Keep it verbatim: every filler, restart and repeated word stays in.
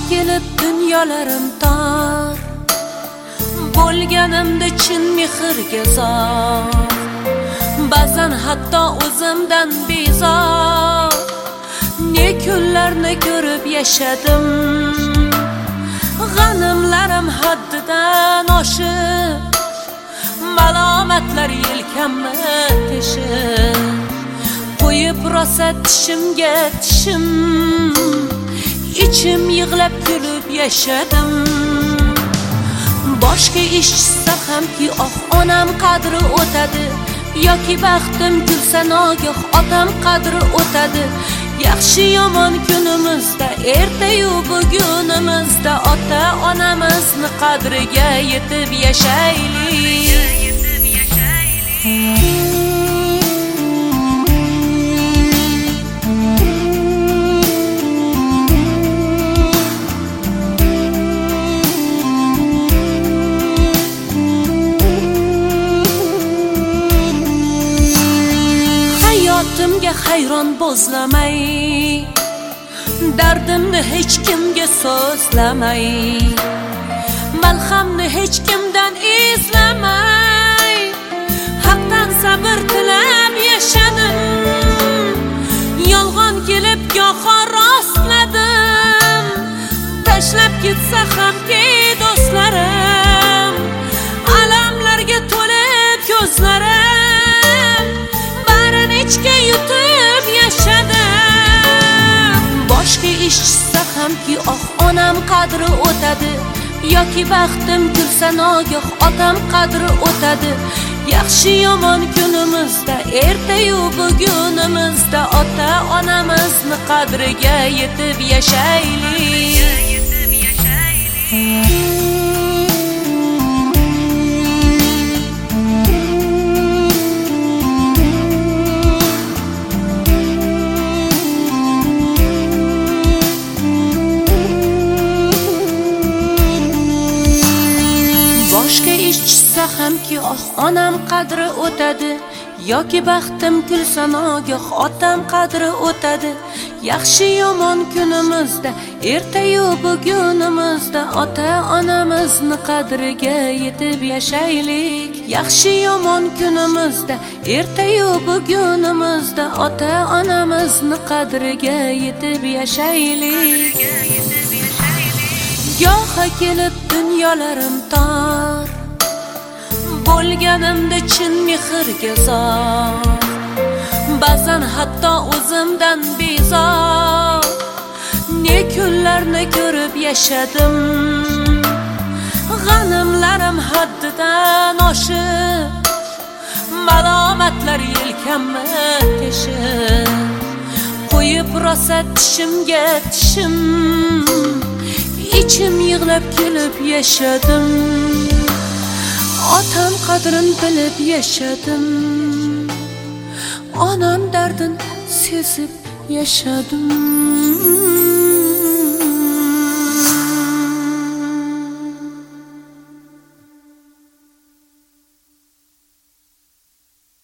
kelib dunyolarim tor, bo'lganimda chin mehrga zor. Ba'zan hatto o'zimdan bezor, ne kunlarni ko'rib yashadim. G'animlarim haddidan oshib, malomatlar yelkamni teshib, qo'yib rosa tishimga tishim, ichim yig'lab kulib yashadim. Boshqa ish chizsa hamki oh onam qadri o'tadi, yoki baxtim kulsa nogoh otam qadri o'tadi. Yaxshi yomon kunimizda, ertayu bugunimizda ota onamizni qadriga yetib yashaylik. Hayotimga hayron bo'zlamay, dardimni hech kimga so'zlamay, malhamni hech kimdan izlamay, haqdan sabr tilab yashadim. Yolg'on kelib goho rostladim, tashlab ketsa hamki do'stlarim, alamlarga to'lib ko'zlarim, barini ichga yutib yashadim. Boshqa ish chizsa hamki oh onam qadri o'tadi, yoki baxtim kulsa nogoh otam qadri o'tadi. Yaxshi yomon kunimizda, ertayu bugunimizda ota onamizni qadriga yetib yashaylik. Boshqa ish chizsa hamki oh onam qadri o'tadi, yoki baxtim kulsa nogoh otam qadri o'tadi. Yaxshi yomon kunimizda, ertayu bugunimizda ota onamizni qadriga yetib yashaylik. Yaxshi yomon kunimizda, ertayu bugunimizda ota onamizni qadriga yetib yashaylik. Goha kelib dunyolarim tor, bo'lganimda chin mehrga zor. Ba'zan hatto o'zimdan bezor, ne kunlarni ko'rib yashadim. G'animlarim haddidan oshib, malomatlar yelkamni teshib, qo'yib rosa tishimga tishim, ichim yig'lab kulib yashadim. Otam qadrin bilib yashadim, onam dardin sezib yashadim.